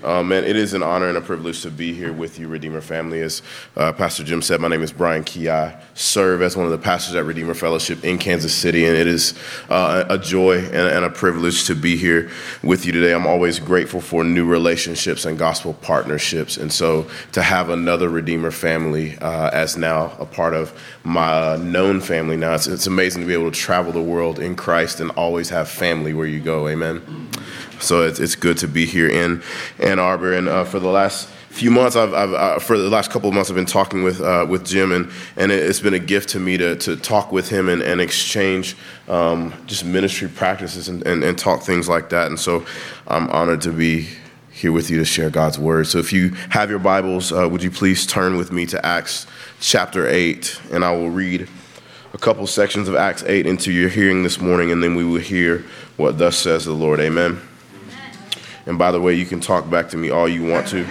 Man, it is an honor and a privilege to be here with you, Redeemer family. As Pastor Jim said, my name is Brian Key. I serve as one of the pastors at Redeemer Fellowship in Kansas City, and it is a joy and a privilege to be here with you today. I'm always grateful for new relationships and gospel partnerships, and so to have another Redeemer family as now a part of my known family now, it's amazing to be able to travel the world in Christ and always have family where you go. Amen. So it's good to be here in Ann Arbor, and for the last few months, for the last couple of months, I've been talking with Jim, and it's been a gift to me to talk with him and exchange just ministry practices and talk things like that. And so I'm honored to be here with you to share God's word. So if you have your Bibles, would you please turn with me to Acts chapter 8, and I will read a couple sections of Acts 8 into your hearing this morning, and then we will hear what thus says the Lord. Amen. And by the way, you can talk back to me all you want to.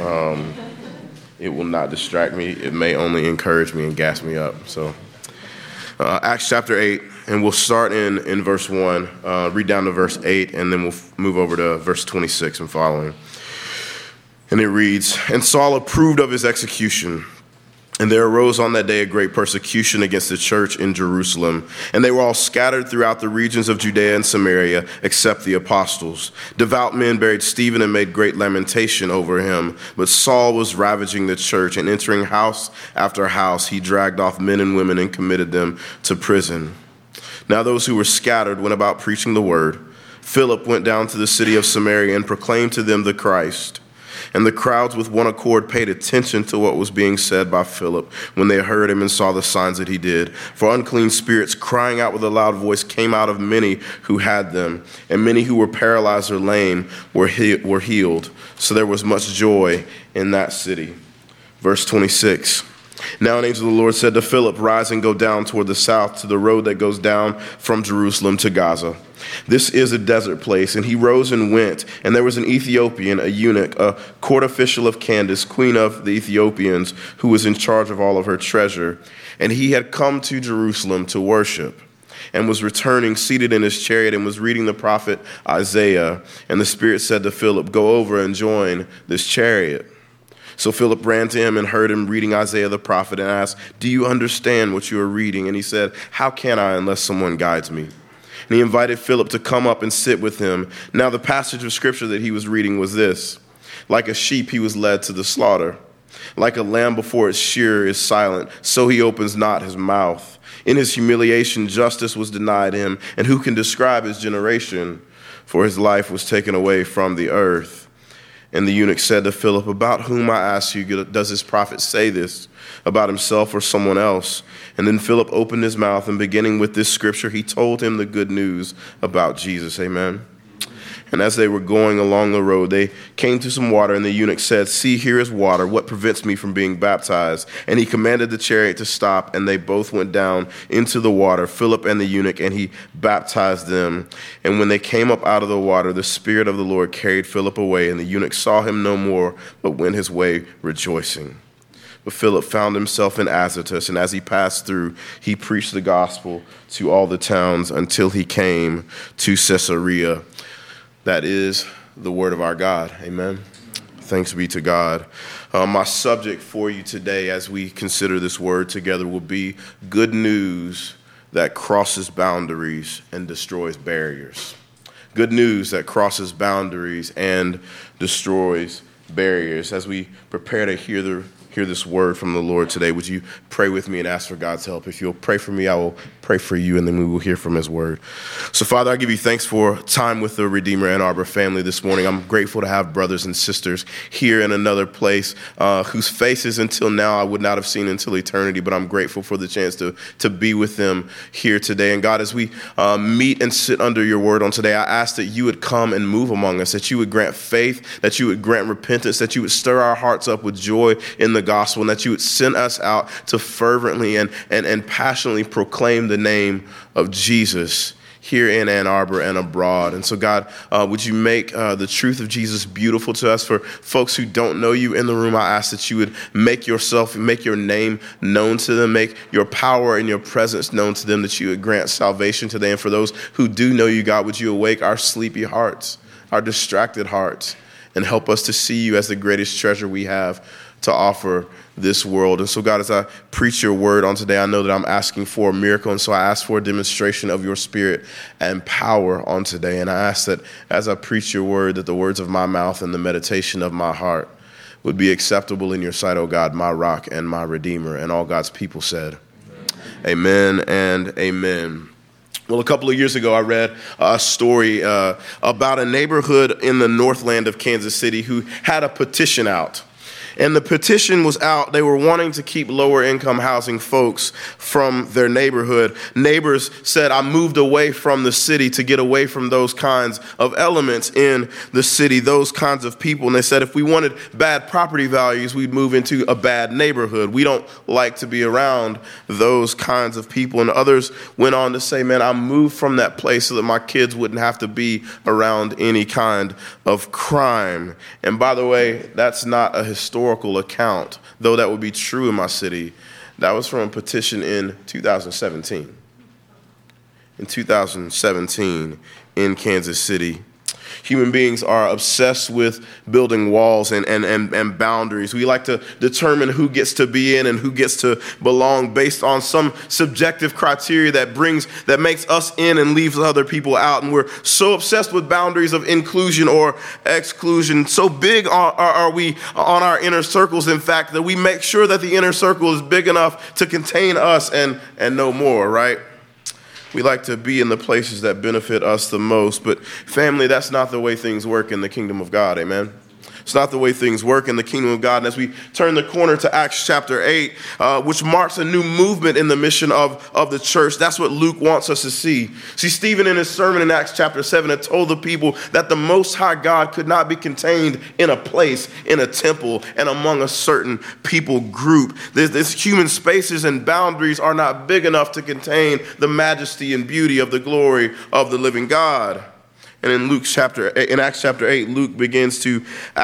It will not distract me. It may only encourage me and gas me up. So Acts chapter 8, and we'll start in verse 1, read down to verse 8, and then we'll move over to verse 26 and following. And it reads, "And Saul approved of his execution. And there arose on that day a great persecution against the church in Jerusalem. And they were all scattered throughout the regions of Judea and Samaria, except the apostles. Devout men buried Stephen and made great lamentation over him. But Saul was ravaging the church, and entering house after house, he dragged off men and women and committed them to prison. Now those who were scattered went about preaching the word. Philip went down to the city of Samaria and proclaimed to them the Christ. And the crowds with one accord paid attention to what was being said by Philip when they heard him and saw the signs that he did. For unclean spirits, crying out with a loud voice, came out of many who had them, and many who were paralyzed or lame were healed. So there was much joy in that city." Verse 26. "Now an angel of the Lord said to Philip, 'Rise and go down toward the south to the road that goes down from Jerusalem to Gaza. This is a desert place.' And he rose and went. And there was an Ethiopian, a eunuch, a court official of Candace, queen of the Ethiopians, who was in charge of all of her treasure. And he had come to Jerusalem to worship, and was returning, seated in his chariot, and was reading the prophet Isaiah. And the Spirit said to Philip, 'Go over and join this chariot.' So Philip ran to him and heard him reading Isaiah the prophet, and asked, 'Do you understand what you are reading?' And he said, 'How can I unless someone guides me?' And he invited Philip to come up and sit with him. Now the passage of scripture that he was reading was this: 'Like a sheep he was led to the slaughter. Like a lamb before its shearer is silent, so he opens not his mouth. In his humiliation justice was denied him, and who can describe his generation? For his life was taken away from the earth.' And the eunuch said to Philip, 'About whom, I ask you, does this prophet say this? About himself or someone else?' And then Philip opened his mouth, and beginning with this scripture, he told him the good news about Jesus." Amen. "And as they were going along the road, they came to some water, and the eunuch said, 'See, here is water. What prevents me from being baptized?' And he commanded the chariot to stop, and they both went down into the water, Philip and the eunuch, and he baptized them. And when they came up out of the water, the Spirit of the Lord carried Philip away, and the eunuch saw him no more, but went his way rejoicing. But Philip found himself in Azotus, and as he passed through, he preached the gospel to all the towns until he came to Caesarea." That is the word of our God. Amen. Thanks be to God. My subject for you today as we consider this word together will be good news that crosses boundaries and destroys barriers. Good news that crosses boundaries and destroys barriers. As we prepare to hear this word from the Lord today, would you pray with me and ask for God's help? If you'll pray for me, I will pray for you, and then we will hear from his word. So, Father, I give you thanks for time with the Redeemer Ann Arbor family this morning. I'm grateful to have brothers and sisters here in another place whose faces until now I would not have seen until eternity, but I'm grateful for the chance to be with them here today. And God, as we meet and sit under your word on today, I ask that you would come and move among us, that you would grant faith, that you would grant repentance, that you would stir our hearts up with joy in the gospel, and that you would send us out to fervently and passionately proclaim the name of Jesus here in Ann Arbor and abroad. And so, God, would you make the truth of Jesus beautiful to us? For folks who don't know you in the room, I ask that you would make your name known to them, make your power and your presence known to them, that you would grant salvation to them. And for those who do know you, God, would you awake our sleepy hearts, our distracted hearts, and help us to see you as the greatest treasure we have to offer this world. And so, God, as I preach your word on today, I know that I'm asking for a miracle. And so I ask for a demonstration of your spirit and power on today. And I ask that as I preach your word, that the words of my mouth and the meditation of my heart would be acceptable in your sight, O God, my rock and my redeemer. And all God's people said, amen and amen. Well, a couple of years ago, I read a story about a neighborhood in the Northland of Kansas City who had a petition out. And the petition was out. They were wanting to keep lower income housing folks from their neighborhood. Neighbors said, I moved away from the city to get away from those kinds of elements in the city, those kinds of people. And they said, if we wanted bad property values, we'd move into a bad neighborhood. We don't like to be around those kinds of people. And others went on to say, man, I moved from that place so that my kids wouldn't have to be around any kind of crime. And by the way, that's not a historical account, though that would be true in my city. That was from a petition in 2017. In 2017 in Kansas City. Human beings are obsessed with building walls and boundaries. We like to determine who gets to be in and who gets to belong based on some subjective criteria that makes us in and leaves other people out. And we're so obsessed with boundaries of inclusion or exclusion. So big are we on our inner circles, in fact, that we make sure that the inner circle is big enough to contain us and no more, right? We like to be in the places that benefit us the most. But family, that's not the way things work in the kingdom of God. Amen. It's not the way things work in the kingdom of God. And as we turn the corner to Acts chapter 8, which marks a new movement in the mission of the church, that's what Luke wants us to see. See, Stephen in his sermon in Acts chapter 7 had told the people that the Most High God could not be contained in a place, in a temple, and among a certain people group. This human spaces and boundaries are not big enough to contain the majesty and beauty of the glory of the living God. And in Acts chapter 8, Luke begins to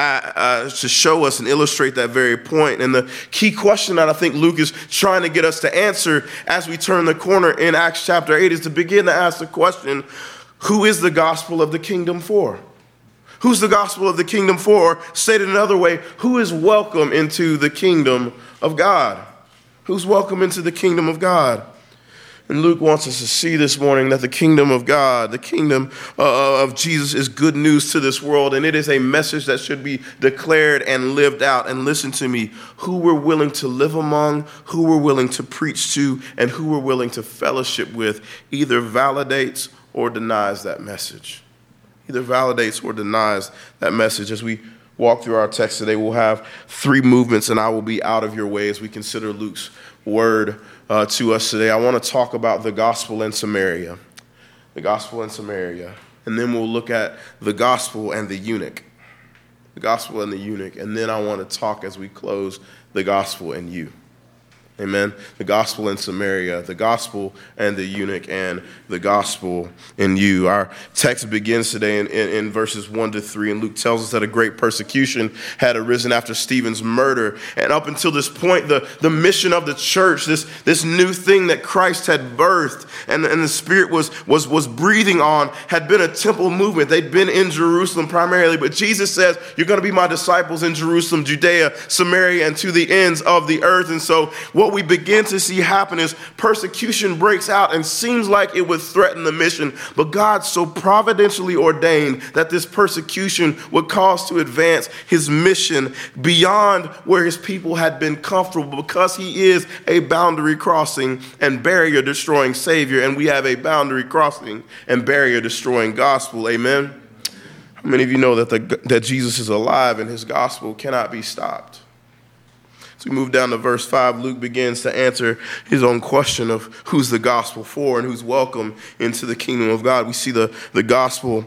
show us and illustrate that very point. And the key question that I think Luke is trying to get us to answer as we turn the corner in Acts chapter 8 is to begin to ask the question, who is the gospel of the kingdom for? Who's the gospel of the kingdom for? Stated another way, who is welcome into the kingdom of God? Who's welcome into the kingdom of God? And Luke wants us to see this morning that the kingdom of God, the kingdom of Jesus is good news to this world. And it is a message that should be declared and lived out. And listen to me, who we're willing to live among, who we're willing to preach to, and who we're willing to fellowship with either validates or denies that message. Either validates or denies that message. As we walk through our text today, we'll have three movements, and I will be out of your way as we consider Luke's word to us today. I want to talk about the gospel in Samaria. The gospel in Samaria. And then we'll look at the gospel and the eunuch. The gospel and the eunuch. And then I want to talk as we close the gospel and you. Amen. The gospel in Samaria, the gospel and the eunuch, and the gospel in you. Our text begins today in verses 1-3, and Luke tells us that a great persecution had arisen after Stephen's murder. And up until this point, the mission of the church, this new thing that Christ had birthed and the Spirit was breathing on, had been a temple movement. They'd been in Jerusalem primarily, but Jesus says, you're going to be my disciples in Jerusalem, Judea, Samaria, and to the ends of the earth. And so what we begin to see happen is persecution breaks out and seems like it would threaten the mission. But God so providentially ordained that this persecution would cause to advance his mission beyond where his people had been comfortable, because he is a boundary crossing and barrier destroying Savior. And we have a boundary crossing and barrier destroying gospel. Amen. How many of you know that Jesus is alive and his gospel cannot be stopped? As we move down to verse 5, Luke begins to answer his own question of who's the gospel for and who's welcome into the kingdom of God. We see the gospel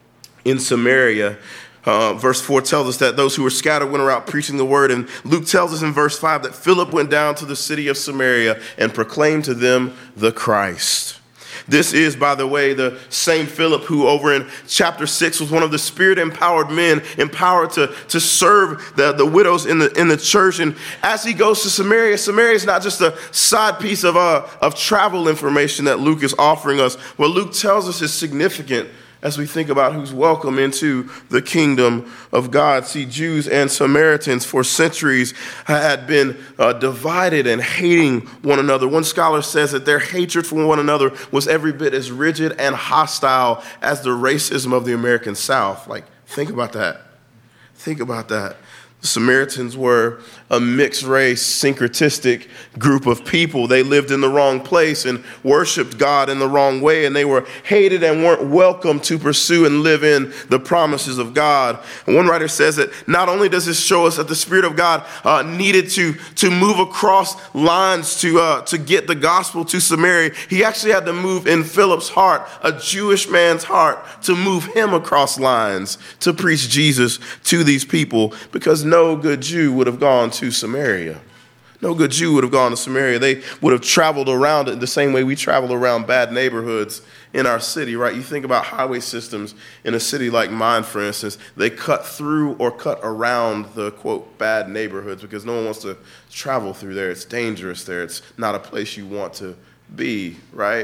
in Samaria. Verse 4 tells us that those who were scattered went around preaching the word. And Luke tells us in verse 5 that Philip went down to the city of Samaria and proclaimed to them the Christ. This is, by the way, the same Philip who over in chapter 6 was one of the Spirit-empowered men, empowered to serve the widows in the church. And as he goes to Samaria, Samaria is not just a side piece of travel information that Luke is offering us. What Luke tells us is significant as we think about who's welcome into the kingdom of God. See, Jews and Samaritans for centuries had been divided and hating one another. One scholar says that their hatred for one another was every bit as rigid and hostile as the racism of the American South. Like, think about that. Think about that. The Samaritans were a mixed race, syncretistic group of people. They lived in the wrong place and worshiped God in the wrong way, and they were hated and weren't welcome to pursue and live in the promises of God. And one writer says that not only does this show us that the Spirit of God needed to move across lines to get the gospel to Samaria, he actually had to move in Philip's heart, a Jewish man's heart, to move him across lines to preach Jesus to these people, because no good Jew would have gone to Samaria. No good Jew would have gone to Samaria. They would have traveled around it the same way we travel around bad neighborhoods in our city, right? You think about highway systems in a city like mine, for instance, they cut through or cut around the, quote, bad neighborhoods because no one wants to travel through there. It's dangerous there. It's not a place you want to be, right?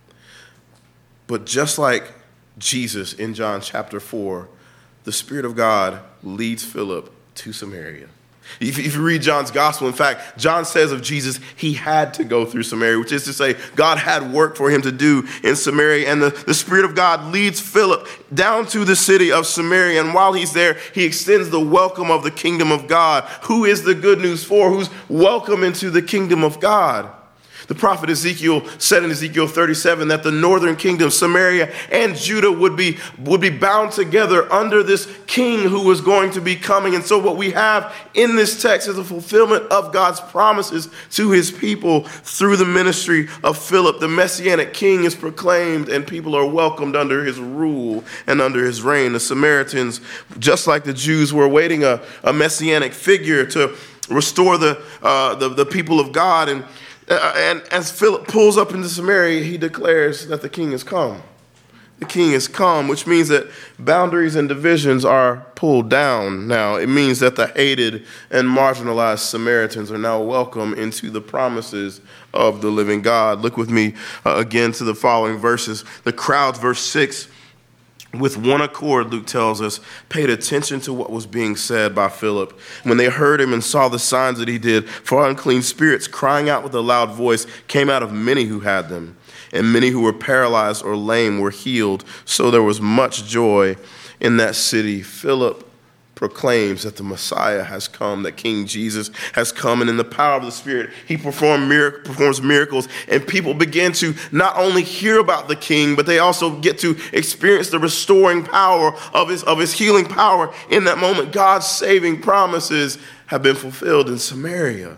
But just like Jesus in John chapter 4, the Spirit of God leads Philip to Samaria. If you read John's gospel, in fact, John says of Jesus, he had to go through Samaria, which is to say God had work for him to do in Samaria. And the Spirit of God leads Philip down to the city of Samaria. And while he's there, he extends the welcome of the kingdom of God. Who is the good news for? Who's welcome into the kingdom of God? The prophet Ezekiel said in Ezekiel 37 that the northern kingdom, Samaria and Judah, would be bound together under this king who was going to be coming. And so what we have in this text is a fulfillment of God's promises to his people through the ministry of Philip. The messianic king is proclaimed and people are welcomed under his rule and under his reign. The Samaritans, just like the Jews, were awaiting a messianic figure to restore the people of God. And as Philip pulls up into Samaria, he declares that the king has come. The king has come, which means that boundaries and divisions are pulled down now. It means that the hated and marginalized Samaritans are now welcome into the promises of the living God. Look with me again to the following verses. The crowd, verse 6, with one accord, Luke tells us, paid attention to what was being said by Philip. When they heard him and saw the signs that he did, for unclean spirits, crying out with a loud voice, came out of many who had them. And many who were paralyzed or lame were healed. So there was much joy in that city. Philip proclaims that the Messiah has come, that King Jesus has come, and in the power of the Spirit, he performs miracles, and people begin to not only hear about the King, but they also get to experience the restoring power of his healing power. In that moment, God's saving promises have been fulfilled in Samaria.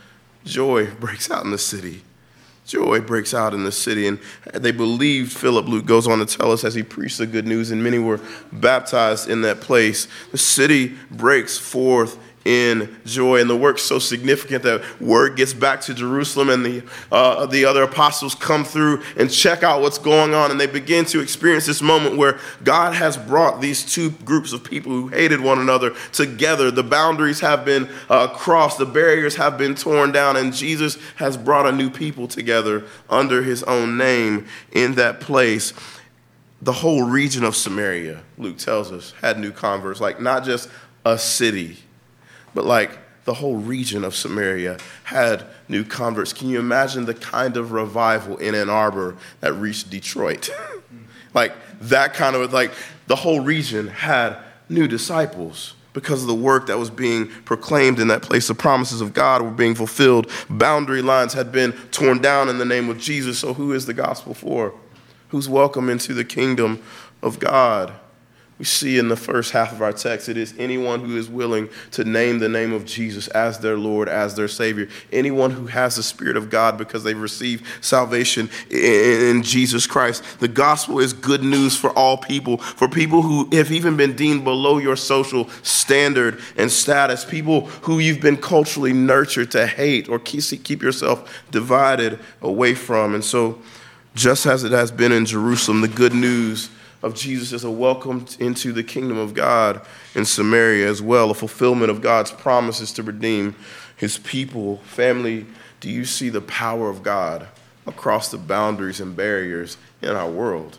Joy breaks out in the city. Joy breaks out in the city, and they believed Philip. Luke goes on to tell us as he preached the good news, and many were baptized in that place. The city breaks forth in joy, and the work's so significant that word gets back to Jerusalem, and the other apostles come through and check out what's going on, and they begin to experience this moment where God has brought these two groups of people who hated one another together. The boundaries have been crossed, the barriers have been torn down, and Jesus has brought a new people together under his own name in that place. The whole region of Samaria, Luke tells us, had new converts, like not just a city, but like the whole region of Samaria had new converts. Can you imagine the kind of revival in Ann Arbor that reached Detroit? Like that kind of, like the whole region had new disciples because of the work that was being proclaimed in that place. The promises of God were being fulfilled. Boundary lines had been torn down in the name of Jesus. So who is the gospel for? Who's welcome into the kingdom of God? We see in the first half of our text, it is anyone who is willing to name the name of Jesus as their Lord, as their Savior. Anyone who has the Spirit of God because they've received salvation in Jesus Christ. The gospel is good news for all people, for people who have even been deemed below your social standard and status, people who you've been culturally nurtured to hate or keep yourself divided away from. And so, just as it has been in Jerusalem, the good news of Jesus is a welcome into the kingdom of God in Samaria as well, a fulfillment of God's promises to redeem his people. Family, do you see the power of God across the boundaries and barriers in our world?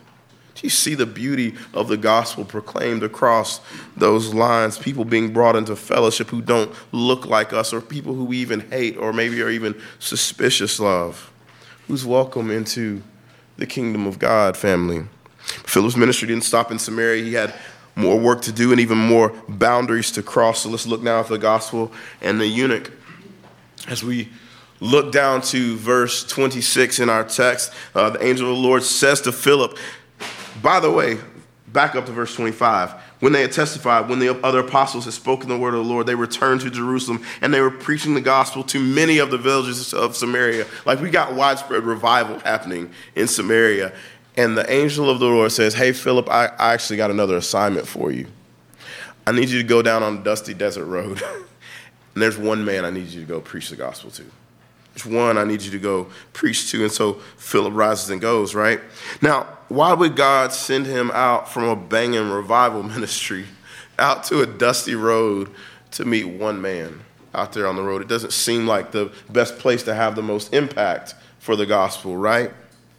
Do you see the beauty of the gospel proclaimed across those lines? People being brought into fellowship who don't look like us, or people who we even hate or maybe are even suspicious of. Who's welcome into the kingdom of God, family? Philip's ministry didn't stop in Samaria. He had more work to do and even more boundaries to cross. So let's look now at the gospel and the eunuch. As we look down to verse 26 in our text, the angel of the Lord says to Philip, by the way, back up to verse 25. When they had testified, when the other apostles had spoken the word of the Lord, they returned to Jerusalem, and they were preaching the gospel to many of the villages of Samaria. Like, we got widespread revival happening in Samaria. And the angel of the Lord says, hey, Philip, I actually got another assignment for you. I need you to go down on a dusty desert road. And there's one man I need you to go preach the gospel to. There's one I need you to go preach to. And so Philip rises and goes, right? Now, why would God send him out from a banging revival ministry out to a dusty road to meet one man out there on the road? It doesn't seem like the best place to have the most impact for the gospel, right?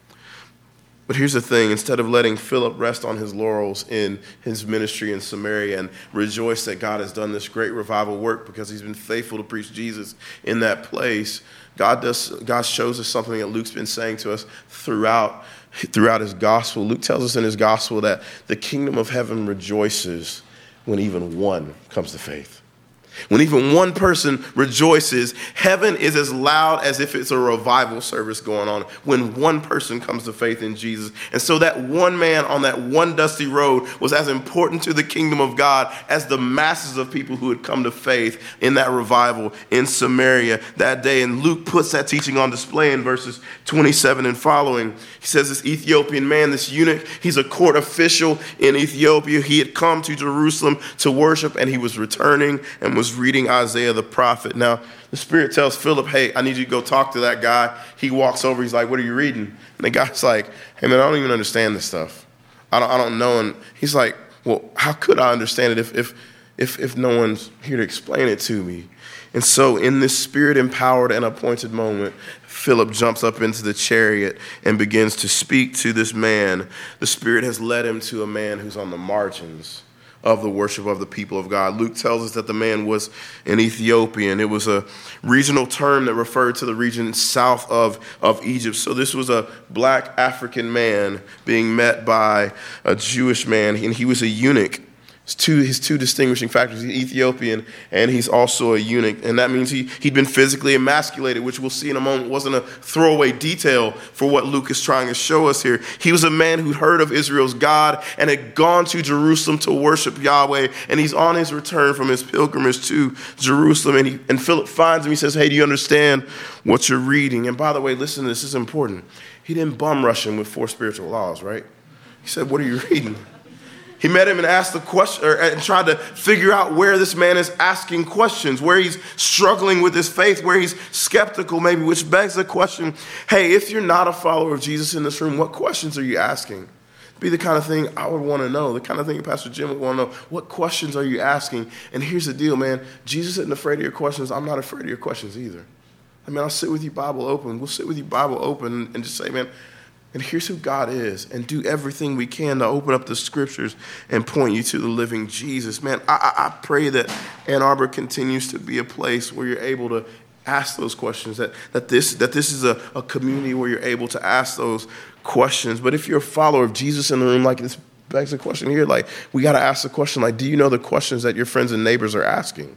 But here's the thing. Instead of letting Philip rest on his laurels in his ministry in Samaria and rejoice that God has done this great revival work because he's been faithful to preach Jesus in that place, God shows us something that Luke's been saying to us throughout his gospel. Luke tells us in his gospel that the kingdom of heaven rejoices when even one comes to faith. When even one person rejoices, heaven is as loud as if it's a revival service going on when one person comes to faith in Jesus. And so that one man on that one dusty road was as important to the kingdom of God as the masses of people who had come to faith in that revival in Samaria that day. And Luke puts that teaching on display in verses 27 and following. He says this Ethiopian man, this eunuch, he's a court official in Ethiopia. He had come to Jerusalem to worship, and he was returning and was reading Isaiah the prophet. Now, the Spirit tells Philip, hey, I need you to go talk to that guy. He walks over. He's like, what are you reading? And the guy's like, hey, man, I don't even understand this stuff. I don't know. And he's like, well, how could I understand it if no one's here to explain it to me? And so in this Spirit-empowered and appointed moment, Philip jumps up into the chariot and begins to speak to this man. The Spirit has led him to a man who's on the margins of the worship of the people of God. Luke tells us that the man was an Ethiopian. It was a regional term that referred to the region south of Egypt. So this was a black African man being met by a Jewish man, and he was a eunuch. His two distinguishing factors: he's Ethiopian and he's also a eunuch. And that means he'd been physically emasculated, which we'll see in a moment wasn't a throwaway detail for what Luke is trying to show us here. He was a man who'd heard of Israel's God and had gone to Jerusalem to worship Yahweh. And he's on his return from his pilgrimage to Jerusalem. And Philip finds him. He says, hey, do you understand what you're reading? And by the way, listen, this is important. He didn't bum rush him with 4 spiritual laws, right? He said, what are you reading? He met him and asked the question, and tried to figure out where this man is asking questions, where he's struggling with his faith, where he's skeptical maybe, which begs the question, hey, if you're not a follower of Jesus in this room, what questions are you asking? Be the kind of thing I would want to know, the kind of thing Pastor Jim would want to know. What questions are you asking? And here's the deal, man. Jesus isn't afraid of your questions. I'm not afraid of your questions either. I mean, I'll sit with you Bible open. We'll sit with you Bible open and just say, man, and here's who God is, and do everything we can to open up the scriptures and point you to the living Jesus. Man, I pray that Ann Arbor continues to be a place where you're able to ask those questions, that this is a community where you're able to ask those questions. But if you're a follower of Jesus in the room, like this begs the question here, like we got to ask the question, like, do you know the questions that your friends and neighbors are asking?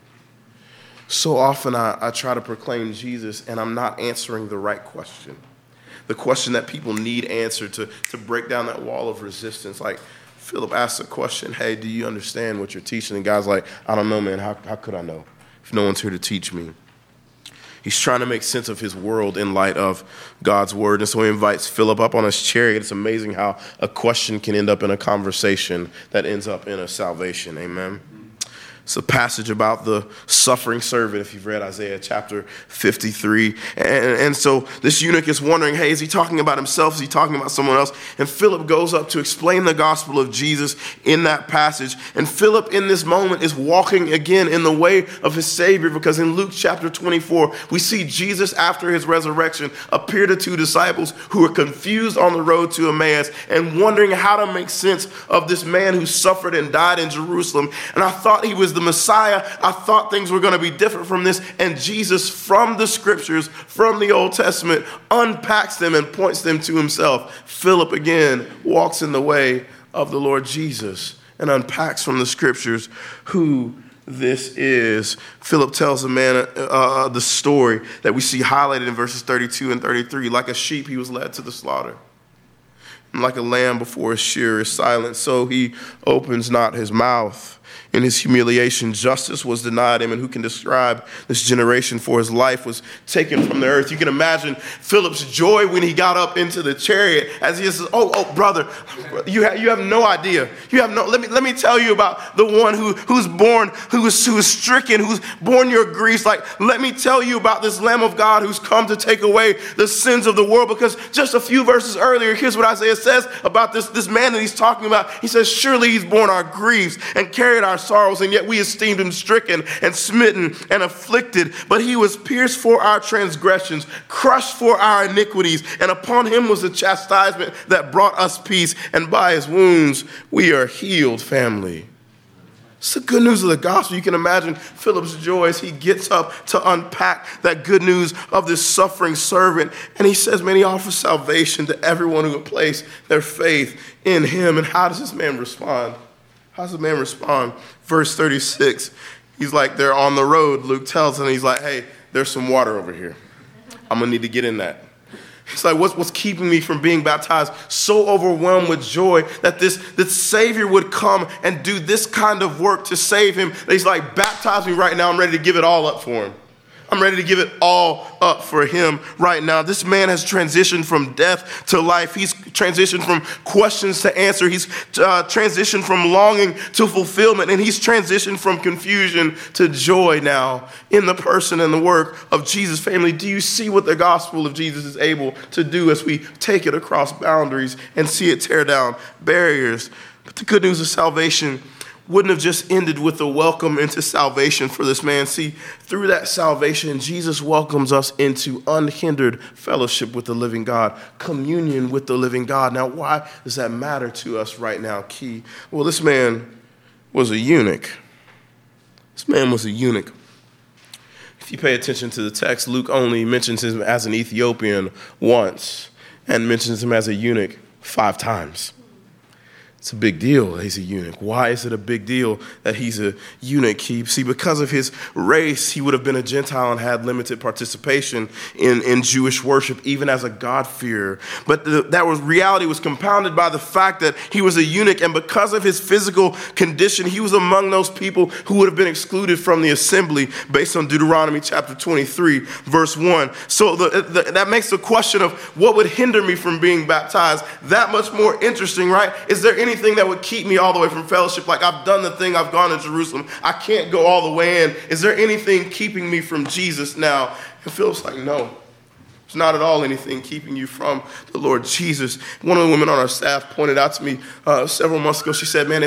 So often I try to proclaim Jesus, and I'm not answering the right question. The question that people need answered to break down that wall of resistance. Like Philip asked the question, hey, do you understand what you're teaching? And God's like, I don't know, man. How could I know if no one's here to teach me? He's trying to make sense of his world in light of God's word. And so he invites Philip up on his chariot. It's amazing how a question can end up in a conversation that ends up in a salvation. Amen. It's a passage about the suffering servant, if you've read Isaiah chapter 53. And so this eunuch is wondering, hey, is he talking about himself? Is he talking about someone else? And Philip goes up to explain the gospel of Jesus in that passage. And Philip in this moment is walking again in the way of his Savior, because in Luke chapter 24, we see Jesus after his resurrection appear to two disciples who were confused on the road to Emmaus and wondering how to make sense of this man who suffered and died in Jerusalem. And I thought he was the Messiah. I thought things were going to be different from this. And Jesus, from the scriptures, from the Old Testament, unpacks them and points them to himself. Philip again walks in the way of the Lord Jesus and unpacks from the scriptures who this is. Philip tells the man the story that we see highlighted in verses 32 and 33. Like a sheep, he was led to the slaughter. And like a lamb before his shearer is silent, so he opens not his mouth. In his humiliation, justice was denied him, and who can describe this generation? For his life was taken from the earth. You can imagine Philip's joy when he got up into the chariot as he says, oh, brother, you have no idea. Let me tell you about the one who's born, who is stricken, who's borne your griefs. Like, let me tell you about this Lamb of God who's come to take away the sins of the world. Because just a few verses earlier, here's what Isaiah says about this man that he's talking about. He says, surely he's borne our griefs and carried our sorrows, and yet we esteemed him stricken and smitten and afflicted. But he was pierced for our transgressions, crushed for our iniquities, and upon him was the chastisement that brought us peace, and by his wounds we are healed, family. It's the good news of the gospel. You can imagine Philip's joy as he gets up to unpack that good news of this suffering servant. And he says, man, he offers salvation to everyone who would place their faith in him. And how does this man respond? How does the man respond? Verse 36, he's like, they're on the road. Luke tells him, he's like, hey, there's some water over here. I'm going to need to get in that. It's like, what's keeping me from being baptized? So overwhelmed with joy that this Savior would come and do this kind of work to save him. That he's like, baptize me right now. I'm ready to give it all up for him. I'm ready to give it all up for him right now. This man has transitioned from death to life. He's transitioned from questions to answer. He's transitioned from longing to fulfillment. And he's transitioned from confusion to joy now in the person and the work of Jesus. Family, do you see what the gospel of Jesus is able to do as we take it across boundaries and see it tear down barriers? But the good news of salvation wouldn't have just ended with the welcome into salvation for this man. See, through that salvation, Jesus welcomes us into unhindered fellowship with the living God, communion with the living God. Now, why does that matter to us right now, Key? Well, this man was a eunuch. This man was a eunuch. If you pay attention to the text, Luke only mentions him as an Ethiopian once and mentions him as a eunuch 5 times. It's a big deal that he's a eunuch. Why is it a big deal that he's a eunuch? See, because of his race, he would have been a Gentile and had limited participation in Jewish worship, even as a God-fearer. But that reality was compounded by the fact that he was a eunuch, and because of his physical condition, he was among those people who would have been excluded from the assembly based on Deuteronomy chapter 23, verse 1. So that makes the question of what would hinder me from being baptized that much more interesting, right? Is there anything that would keep me all the way from fellowship? Like, I've done the thing, I've gone to Jerusalem, I can't go all the way in. Is there anything keeping me from Jesus now? And Philip's like, no, there's not at all anything keeping you from the Lord Jesus. One of the women on our staff pointed out to me several months ago, she said, man,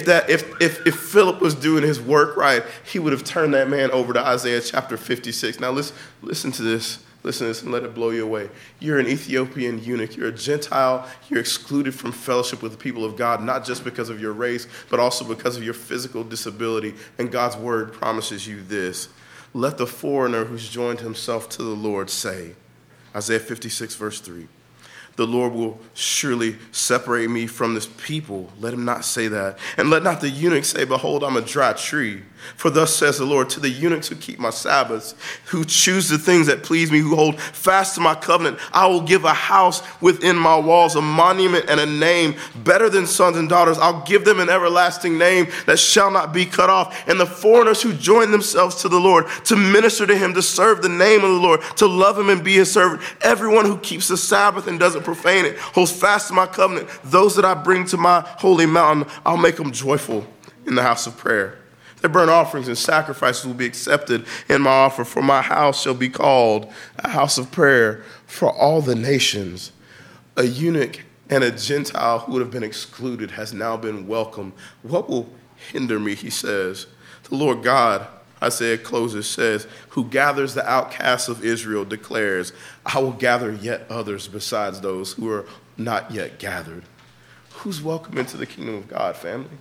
if Philip was doing his work right, he would have turned that man over to Isaiah chapter 56. Now listen to this. Listen to this and let it blow you away. You're an Ethiopian eunuch. You're a Gentile. You're excluded from fellowship with the people of God, not just because of your race, but also because of your physical disability. And God's word promises you this. Let the foreigner who's joined himself to the Lord say, Isaiah 56, verse 3, the Lord will surely separate me from this people. Let him not say that. And let not the eunuch say, behold, I'm a dry tree. For thus says the Lord, to the eunuchs who keep my Sabbaths, who choose the things that please me, who hold fast to my covenant, I will give a house within my walls, a monument and a name better than sons and daughters. I'll give them an everlasting name that shall not be cut off. And the foreigners who join themselves to the Lord, to minister to him, to serve the name of the Lord, to love him and be his servant, everyone who keeps the Sabbath and doesn't profane it, holds fast to my covenant, those that I bring to my holy mountain, I'll make them joyful in the house of prayer. Their burnt offerings and sacrifices will be accepted in my offer, for my house shall be called a house of prayer for all the nations. A eunuch and a Gentile who would have been excluded has now been welcomed. What will hinder me, he says. The Lord God, Isaiah closes, says, who gathers the outcasts of Israel declares, I will gather yet others besides those who are not yet gathered. Who's welcome into the kingdom of God, family?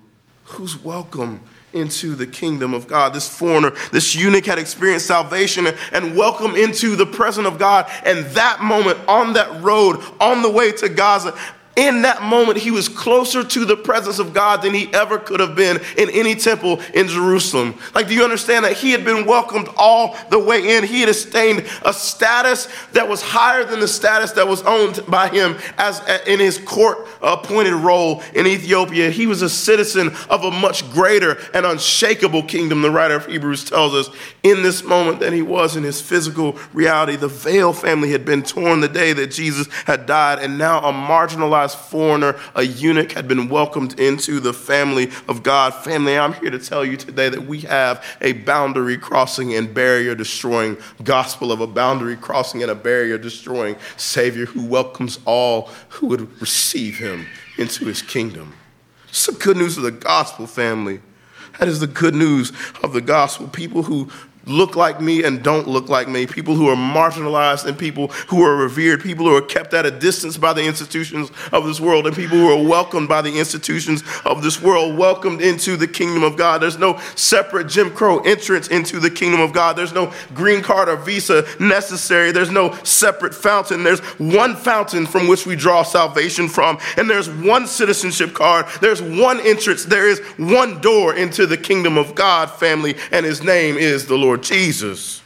Who's welcome into the kingdom of God? This foreigner, this eunuch had experienced salvation and welcome into the presence of God. And that moment on that road, on the way to Gaza, in that moment, he was closer to the presence of God than he ever could have been in any temple in Jerusalem. Like, do you understand that he had been welcomed all the way in? He had attained a status that was higher than the status that was owned by him as in his court-appointed role in Ethiopia. He was a citizen of a much greater and unshakable kingdom, the writer of Hebrews tells us, in this moment than he was in his physical reality. The veil, family, had been torn the day that Jesus had died, and now a marginalized foreigner, a eunuch, had been welcomed into the family of God. Family, I'm here to tell you today that we have a boundary crossing and barrier destroying gospel of a boundary crossing and a barrier destroying Savior who welcomes all who would receive him into his kingdom. It's the good news of the gospel, family. That is the good news of the gospel. People who look like me and don't look like me, people who are marginalized and people who are revered, people who are kept at a distance by the institutions of this world, and people who are welcomed by the institutions of this world, welcomed into the kingdom of God. There's no separate Jim Crow entrance into the kingdom of God. There's no green card or visa necessary. There's no separate fountain. There's one fountain from which we draw salvation from, and there's one citizenship card. There's one entrance. There is one door into the kingdom of God, family, and his name is the Lord Jesus.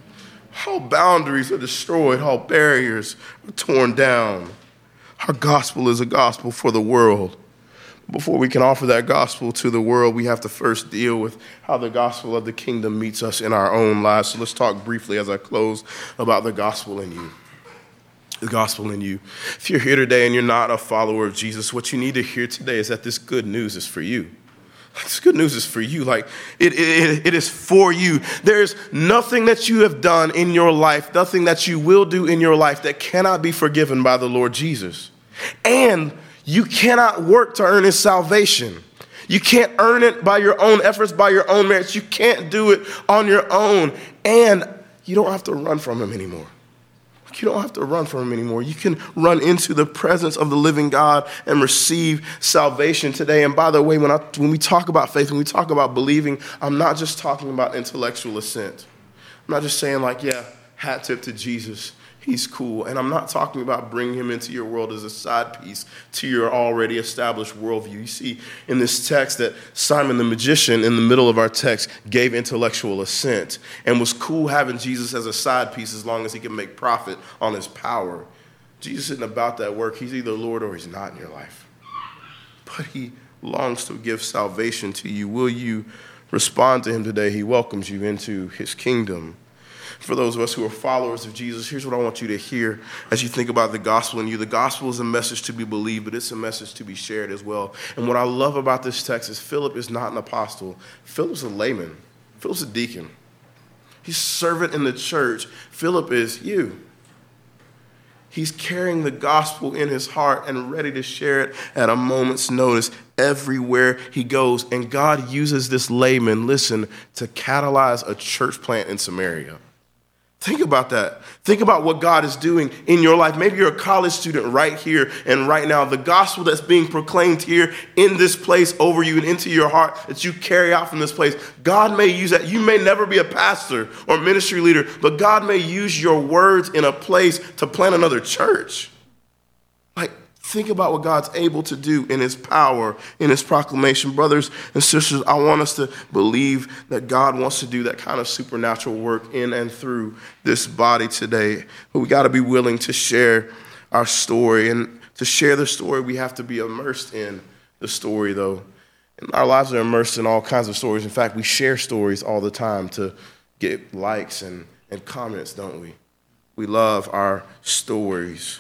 All boundaries are destroyed. All barriers are torn down. Our gospel is a gospel for the world. Before we can offer that gospel to the world, we have to first deal with how the gospel of the kingdom meets us in our own lives. So let's talk briefly as I close about the gospel in you. The gospel in you. If you're here today and you're not a follower of Jesus, what you need to hear today is that this good news is for you. This good news is for you. Like it is for you. There's nothing that you have done in your life, nothing that you will do in your life that cannot be forgiven by the Lord Jesus. And you cannot work to earn his salvation. You can't earn it by your own efforts, by your own merits. You can't do it on your own. And you don't have to run from him anymore. You don't have to run from him anymore. You can run into the presence of the living God and receive salvation today. And by the way, when we talk about faith, when we talk about believing, I'm not just talking about intellectual assent. I'm not just saying like, yeah, hat tip to Jesus. He's cool. And I'm not talking about bringing him into your world as a side piece to your already established worldview. You see in this text that Simon the magician in the middle of our text gave intellectual assent and was cool having Jesus as a side piece as long as he can make profit on his power. Jesus isn't about that work. He's either Lord or he's not in your life. But he longs to give salvation to you. Will you respond to him today? He welcomes you into his kingdom. For those of us who are followers of Jesus, here's what I want you to hear as you think about the gospel in you. The gospel is a message to be believed, but it's a message to be shared as well. And what I love about this text is Philip is not an apostle. Philip's a layman. Philip's a deacon. He's a servant in the church. Philip is you. He's carrying the gospel in his heart and ready to share it at a moment's notice everywhere he goes. And God uses this layman, listen, to catalyze a church plant in Samaria. Think about that. Think about what God is doing in your life. Maybe you're a college student right here and right now. The gospel that's being proclaimed here in this place over you and into your heart that you carry out from this place, God may use that. You may never be a pastor or ministry leader, but God may use your words in a place to plant another church. Like, think about what God's able to do in his power, in his proclamation. Brothers and sisters, I want us to believe that God wants to do that kind of supernatural work in and through this body today. But we got to be willing to share our story. And to share the story, we have to be immersed in the story, though. And our lives are immersed in all kinds of stories. In fact, we share stories all the time to get likes and comments, don't we? We love our stories.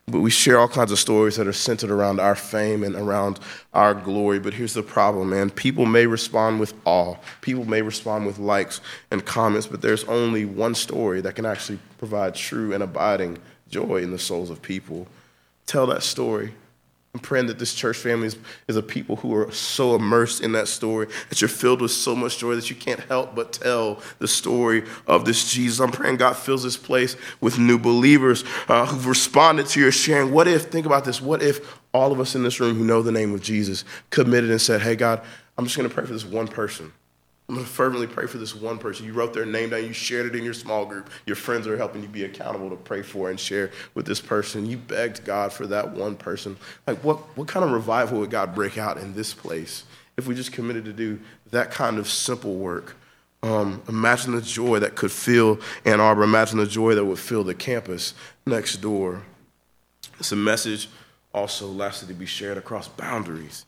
But we share all kinds of stories that are centered around our fame and around our glory. But here's the problem, man. People may respond with awe. People may respond with likes and comments, but there's only one story that can actually provide true and abiding joy in the souls of people. Tell that story. I'm praying that this church family is a people who are so immersed in that story that you're filled with so much joy that you can't help but tell the story of this Jesus. I'm praying God fills this place with new believers who've responded to your sharing. Think about this, what if all of us in this room who know the name of Jesus committed and said, hey, God, I'm just going to pray for this one person. I'm going to fervently pray for this one person. You wrote their name down. You shared it in your small group. Your friends are helping you be accountable to pray for and share with this person. You begged God for that one person. Like, what kind of revival would God break out in this place if we just committed to do that kind of simple work? Imagine the joy that could fill Ann Arbor. Imagine the joy that would fill the campus next door. It's a message also lastly to be shared across boundaries.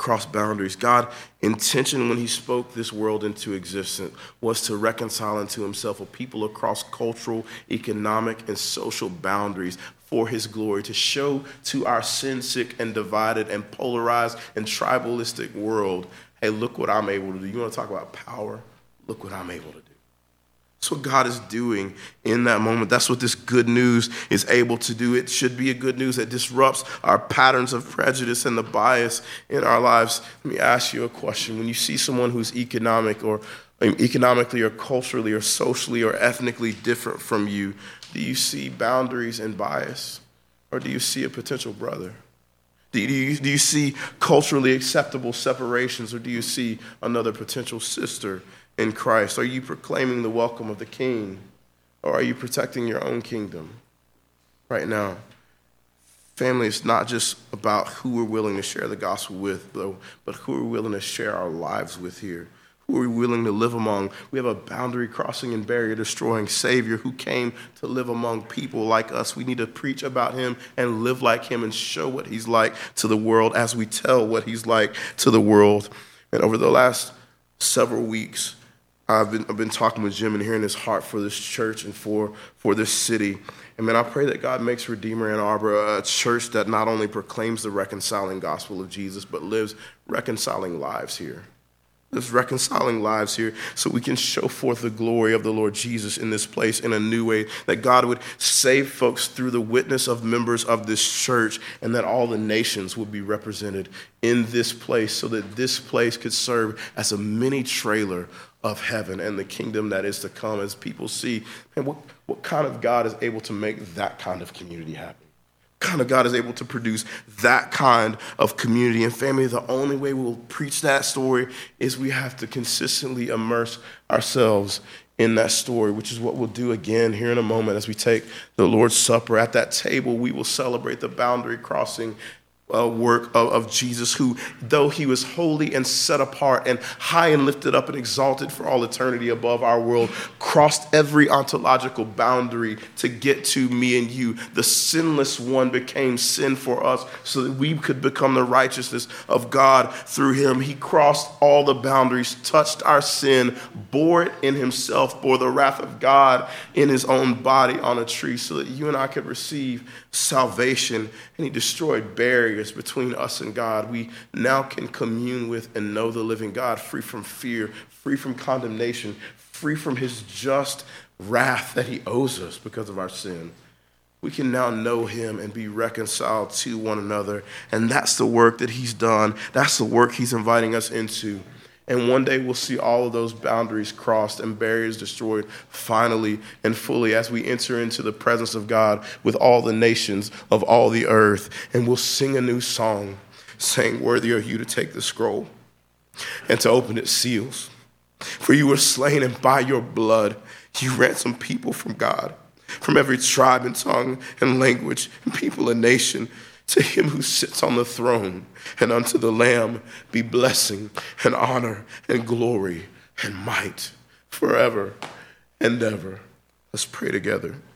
God's intention when he spoke this world into existence was to reconcile unto himself a people across cultural, economic, and social boundaries for his glory, to show to our sin-sick and divided and polarized and tribalistic world, hey, look what I'm able to do. You want to talk about power? Look what I'm able to do. That's what God is doing in that moment. That's what this good news is able to do. It should be a good news that disrupts our patterns of prejudice and the bias in our lives. Let me ask you a question. When you see someone who's economically or culturally or socially or ethnically different from you, do you see boundaries and bias? Or do you see a potential brother? Do you see culturally acceptable separations, or do you see another potential sister in Christ? Are you proclaiming the welcome of the King, or are you protecting your own kingdom right now? Family, it's not just about who we're willing to share the gospel with, though, but who we're willing to share our lives with here. Who are we willing to live among? We have a boundary-crossing and barrier-destroying Savior who came to live among people like us. We need to preach about him and live like him and show what he's like to the world as we tell what he's like to the world. And over the last several weeks, I've been talking with Jim and hearing his heart for this church and for this city. And man, I pray that God makes Redeemer Ann Arbor a church that not only proclaims the reconciling gospel of Jesus, but lives reconciling lives here. Lives reconciling lives here so we can show forth the glory of the Lord Jesus in this place in a new way, that God would save folks through the witness of members of this church, and that all the nations would be represented in this place so that this place could serve as a mini trailer of heaven and the kingdom that is to come, as people see, man, what kind of God is able to make that kind of community happen? Kind of God is able to produce that kind of community and family. The only way we'll preach that story is we have to consistently immerse ourselves in that story, which is what we'll do again here in a moment as we take the Lord's Supper. At that table, we will celebrate the boundary crossing work of Jesus, who, though he was holy and set apart and high and lifted up and exalted for all eternity above our world, crossed every ontological boundary to get to me and you. The sinless one became sin for us so that we could become the righteousness of God through him. He crossed all the boundaries, touched our sin, bore it in himself, bore the wrath of God in his own body on a tree so that you and I could receive salvation, and he destroyed barriers between us and God. We now can commune with and know the living God, free from fear, free from condemnation, free from his just wrath that he owes us because of our sin. We can now know him and be reconciled to one another, and that's the work that he's done. That's the work he's inviting us into. And one day we'll see all of those boundaries crossed and barriers destroyed finally and fully as we enter into the presence of God with all the nations of all the earth. And we'll sing a new song saying, "Worthy are you to take the scroll and to open its seals. For you were slain, and by your blood you ransomed people from God, from every tribe and tongue and language and people and nation. To him who sits on the throne and unto the Lamb be blessing and honor and glory and might forever and ever." Let's pray together.